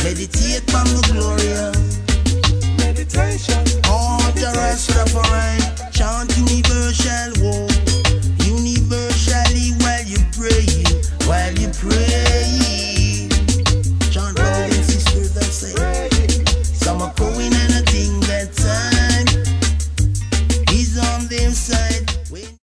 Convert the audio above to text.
Meditate on the glory. Meditation. All the Rastafari chant universal war. Universally while you pray.